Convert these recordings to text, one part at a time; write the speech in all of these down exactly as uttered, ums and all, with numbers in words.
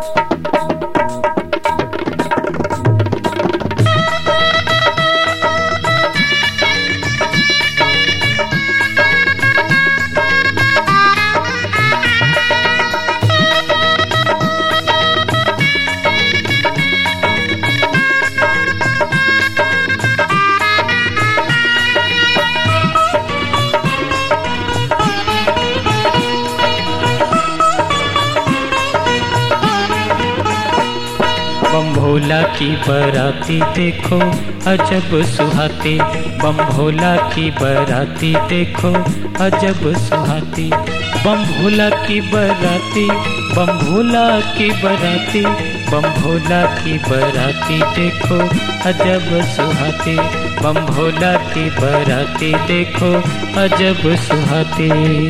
बम भोला की बराती देखो अजब सुहाती, बम भोला की बराती देखो अजब सुहाती। बम भोला की बराती, बम भोला की बराती, बम भोला की बराती देखो अजब सुहाती। बम भोला की बराती देखो अजब सुहाती।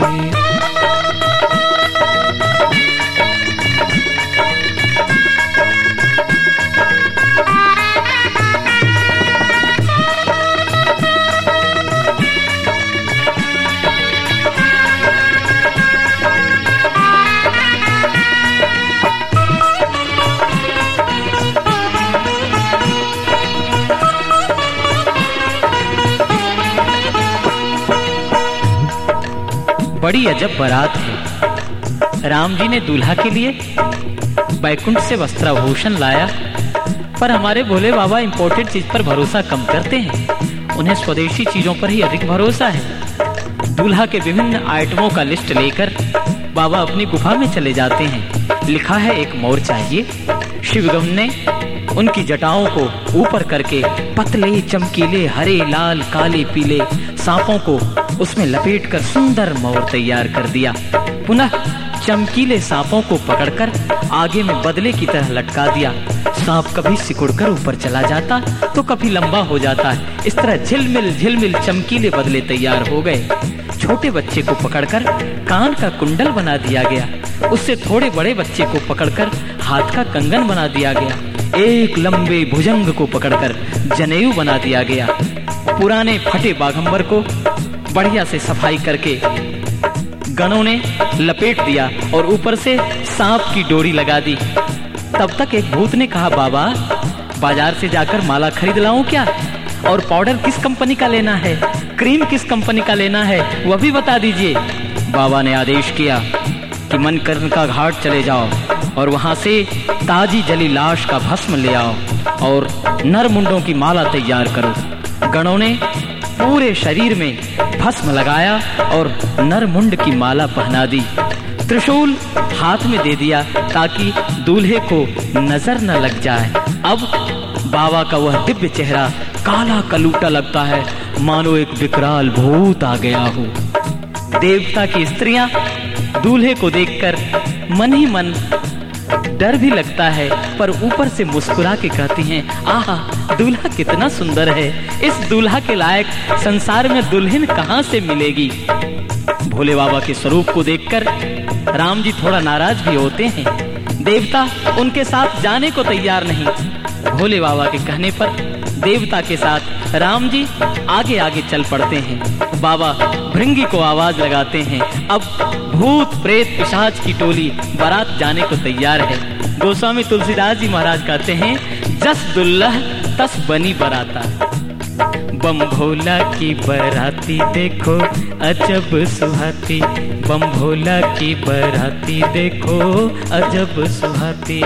बड़ी अजब बारात है। राम जी ने दूल्हा के लिए बैकुंठ से वस्त्राभूषण लाया, पर हमारे भोले बाबा इंपोर्टेड चीज पर भरोसा कम करते हैं, उन्हें स्वदेशी चीजों पर ही अधिक भरोसा है। दूल्हा के विभिन्न आइटमों का लिस्ट लेकर बाबा अपनी गुफा में चले जाते हैं। लिखा है एक मोर चाहिए। शिवगम ने उनकी जटाओं को ऊपर करके पतले चमकीले हरे लाल काले पीले सांपों को उसमें लपेटकर सुंदर मोर तैयार कर दिया। पुनः चमकीले सांपों को पकड़कर आगे में बदले की तरह लटका दिया। सांप कभी सिकुड़कर ऊपर चला जाता तो कभी लंबा हो जाता है। इस तरह झिलमिल झिलमिल चमकीले बदले तैयार हो गए। छोटे बच्चे को पकड़कर कान का कुंडल बना दिया गया। उससे थोड़े बड़े बच्चे को पकड़कर हाथ का कंगन बना दिया गया। एक लंबे भुजंग को पकड़कर जनेऊ बना दिया गया। पुराने फटे बाघंबर को बढ़िया से सफाई करके गणों ने लपेट दिया और ऊपर से सांप की डोरी लगा दी। तब तक एक भूत ने कहा, बाबा बाजार से जाकर माला खरीद लाऊं क्या? और पाउडर किस कंपनी का लेना है, क्रीम किस कंपनी का लेना है, वह भी बता दीजिए। बाबा ने आदेश किया कि मनकर्ण का घाट चले जाओ और वहां से ताजी जली लाश का भस्म ले आओ और नर मुंडों की माला तैयार करो। गणों ने पूरे शरीर में भस्म लगाया और नर मुंड की माला पहना दी। त्रिशूल हाथ में दे दिया ताकि दूल्हे को नजर न लग जाए। अब बाबा का वह दिव्य चेहरा काला कलूटा लगता है, मानो एक विकराल भूत आ गया हो। देवता की स्त्रियां दूल्हे को देखकर मन ही मन डर भी लगता है, पर ऊपर से मुस्कुरा के कहती हैं, आहा दूल्हा कितना सुंदर है, इस दूल्हा के लायक संसार में दुल्हन कहां से मिलेगी। भोले बाबा के स्वरूप को देखकर राम जी थोड़ा नाराज भी होते हैं। देवता उनके साथ जाने को तैयार नहीं। भोले बाबा के कहने पर देवता के साथ राम जी आगे आगे चल पड़ते हैं। बाबा भृंगी को आवाज लगाते हैं। अब भूत प्रेत पिशाच की टोली बारात जाने को तैयार है। गोस्वामी तुलसीदास जी महाराज कहते हैं, जस दुल्लह तस बनी बराता। बम भोला की बराती देखो अजब सुहाती, बम भोला की बराती देखो अजब सुहाती।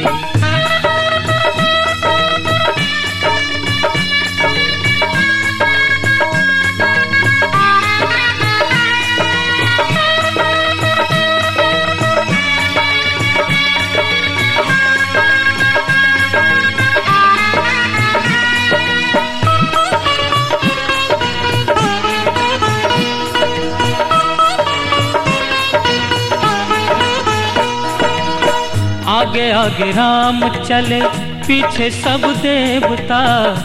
आगे आगे राम चले पीछे सब देवता,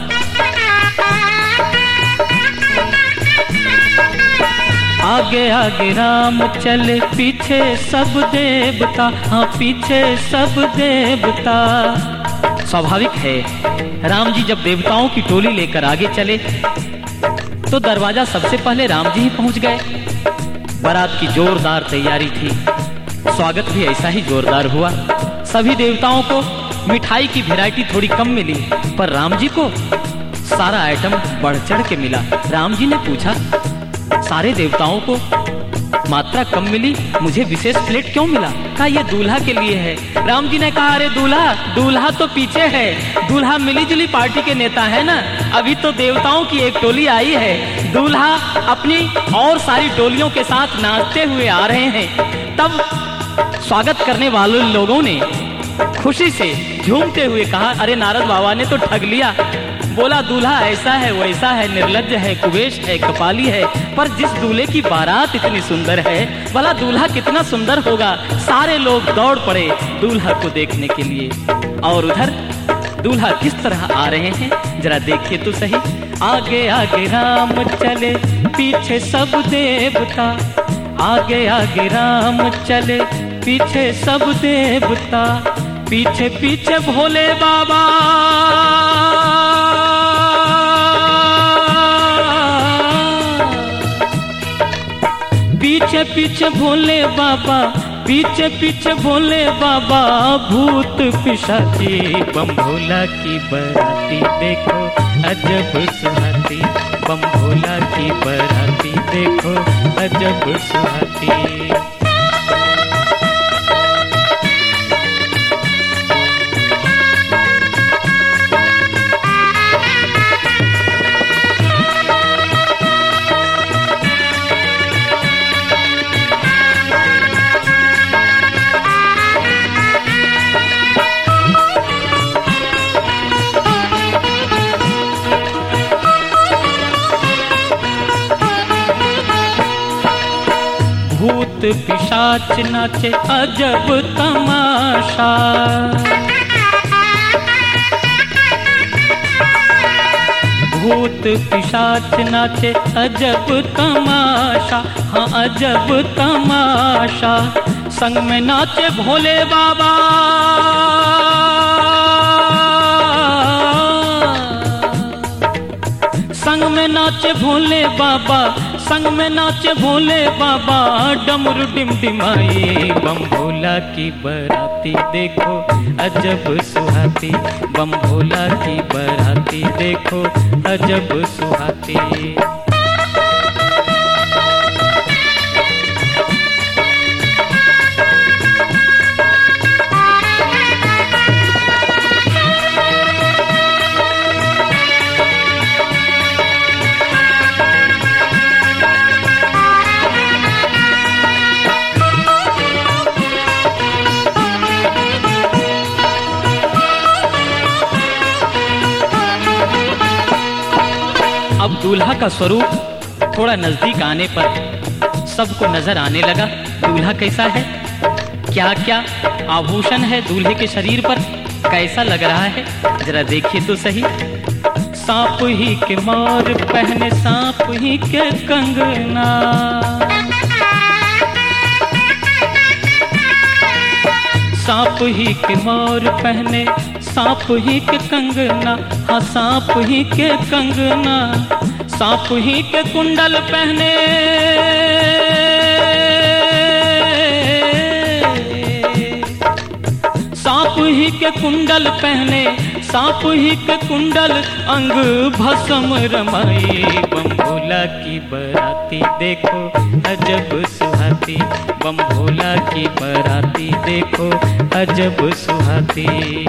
आगे आगे राम चले पीछे सब देवता, हाँ पीछे सब देवता। स्वाभाविक है, राम जी जब देवताओं की टोली लेकर आगे चले तो दरवाजा सबसे पहले राम जी ही पहुंच गए। बारात की जोरदार तैयारी थी, स्वागत भी ऐसा ही जोरदार हुआ। सभी देवताओं को मिठाई की वैरायटी थोड़ी कम मिली, पर राम जी को सारा आइटम बढ़ चढ़ के मिला। राम जी ने पूछा, सारे देवताओं को मात्रा कम मिली, मुझे विशेष प्लेट क्यों मिला? कहा ये दूल्हा के लिए है। राम जी ने कहा, अरे दूल्हा दूल्हा तो पीछे है, दूल्हा मिली जुली पार्टी के नेता है ना, अभी तो देवताओं की एक टोली आई है, दूल्हा अपनी और सारी टोलियों के साथ नाचते हुए आ रहे हैं। तब स्वागत करने वाले लोगों ने खुशी से झूमते हुए कहा, अरे नारद बाबा ने तो ठग लिया। बोला, दूल्हा ऐसा है वैसा है, निर्लज्ज है, कुबेश है, कपाली है, पर जिस दूल्हे की बारात इतनी सुंदर है, भला दूल्हा कितना सुंदर होगा। सारे लोग दौड़ पड़े दूल्हा को देखने के लिए। और उधर दूल्हा किस तरह आ रहे हैं जरा देखिए तो सही। आगे आगे राम चले, पीछे सब देवता, आगे आगे राम चले, पीछे सब देवता, पीछे पीछे भोले बाबा, पीछे पीछे भोले बाबा, पीछे पीछे भोले बाबा, भूत पिशाची बम भोला की बराती देखो अजब सुहाती, बम भोला की बराती देखो अजब सुहाती। भूत पिशाच नाचे अजब तमाशा, भूत पिशाच नाचे अजब तमाशा, हाँ अजब तमाशा। संग में नाचे भोले बाबा, संग में नाचे भोले बाबा, संग में नाचे भोले बाबा, डमरू डिमडिमाई बम भोला की बराती देखो अजब सुहाती, बम भोला की बराती देखो अजब सुहाती। अब दूल्हा का स्वरूप थोड़ा नजदीक आने पर सबको नजर आने लगा। दूल्हा कैसा है, क्या क्या आभूषण है दूल्हे के शरीर पर, कैसा लग रहा है जरा देखिए तो सही। सांप ही के मोर पहने, सांप ही के कंगना, सांप ही के मोर पहने, सांप ही के कंगना, हाँ सांप ही के कंगना, सांप ही के कुंडल पहने, सांप ही के कुंडल पहने, सांप ही के कुंडल, अंग भस्म रमाई बम भोला की बराती देखो अजब सुहाती, बम भोला की बराती देखो अजब सुहाती।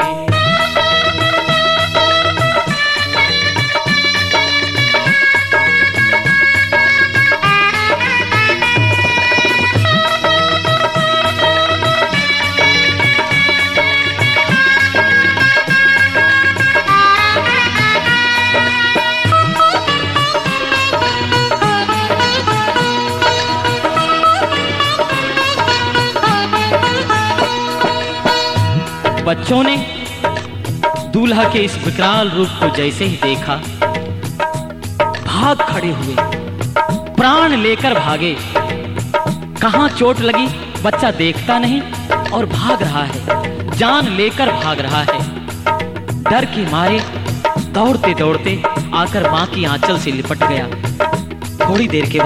बच्चों ने दूल्हा के इस विकराल रूप को जैसे ही देखा, भाग खड़े हुए, प्राण लेकर भागे। कहां चोट लगी बच्चा देखता नहीं और भाग रहा है, जान लेकर भाग रहा है। डर के मारे दौड़ते दौड़ते आकर मां की आंचल से लिपट गया। थोड़ी देर के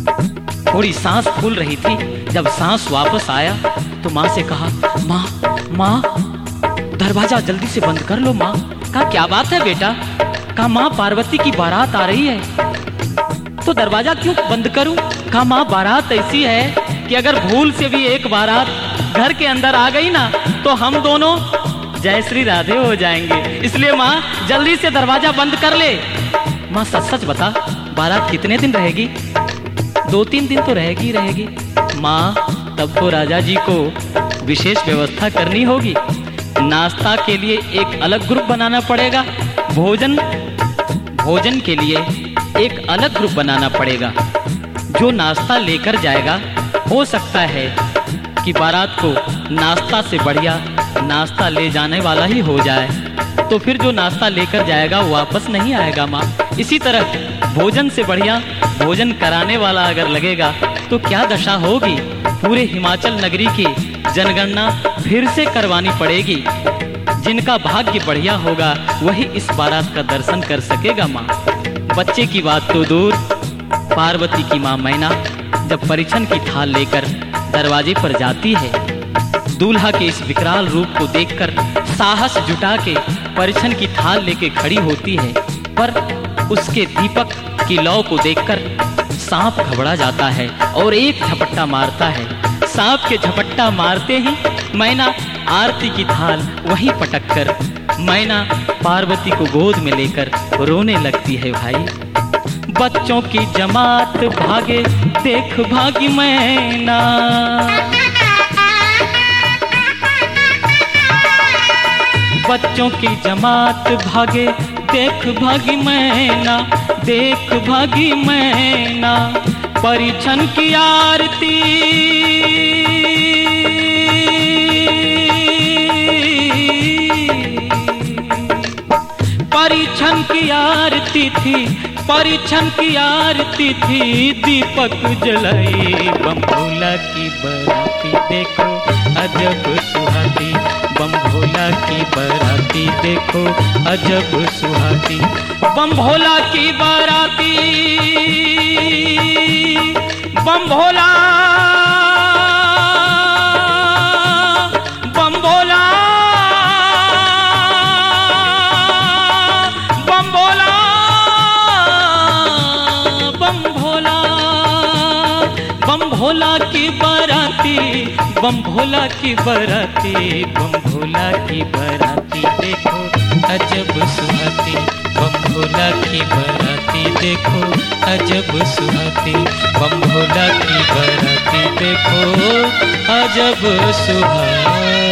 बाद थोड़ी सांस फूल रही थी, जब सांस वापस आया तो मां से कहा, मां माँ दरवाजा जल्दी से बंद कर लो माँ। कहा क्या बात है बेटा? कहा माँ पार्वती की बारात आ रही है। तो दरवाजा क्यों बंद करूं? कहा माँ बारात ऐसी है कि अगर भूल से भी एक बारात घर के अंदर आ गई ना तो हम दोनों जय श्री राधे हो जाएंगे, इसलिए माँ जल्दी से दरवाजा बंद कर ले। माँ सच सच बता, बारात कितने दिन रहेगी? दो तीन दिन तो रहेगी रहेगी। माँ तब तो राजा जी को विशेष व्यवस्था करनी होगी। नाश्ता के लिए एक अलग ग्रुप बनाना पड़ेगा, भोजन भोजन के लिए एक अलग ग्रुप बनाना पड़ेगा। जो नाश्ता लेकर जाएगा हो सकता है कि बारात को नाश्ता से बढ़िया नाश्ता ले जाने वाला ही हो जाए, तो फिर जो नाश्ता लेकर जाएगा वो वापस नहीं आएगा माँ। इसी तरह भोजन से बढ़िया भोजन कराने वाला अगर लगेगा तो क्या दशा होगी। पूरे हिमाचल नगरी की जनगणना फिर से करवानी पड़ेगी। जिनका भाग्य बढ़िया होगा वही इस बारात का दर्शन कर सकेगा माँ। बच्चे की बात तो दूर, पार्वती की माँ मैना जब परिछन की थाल लेकर दरवाजे पर जाती है, दूल्हा के इस विकराल रूप को देखकर साहस जुटा के परिछन की थाल लेके खड़ी होती है, पर उसके दीपक की लौ को देखकर सांप घबरा जाता है और एक झपट्टा मारता है। सांप के झपट्टा मारते ही मैना आरती की थाल वहीं पटक कर मैना पार्वती को गोद में लेकर रोने लगती है। भाई बच्चों की जमात भागे देख भागी मैना, बच्चों की जमात भागे देख भागी मैना, देख भागी मैना परिछन की आरती, परिछन की आरती थी, परिछन की आरती थी, दीपक जलाई बम भोला की बराती देखो अजब सुहाती, बम भोला की बराती देखो अजब सुहाती, बम भोला की बराती, बम भोला बम भोला बम भोला बम भोला बम भोला की बराती, बम भोला की बराती, बम भोला की बराती देखो अजब सुहाती, बम भोला की बराती देखो अजब सुहाती, बम भोला की बराती देखो अजब सुहाती।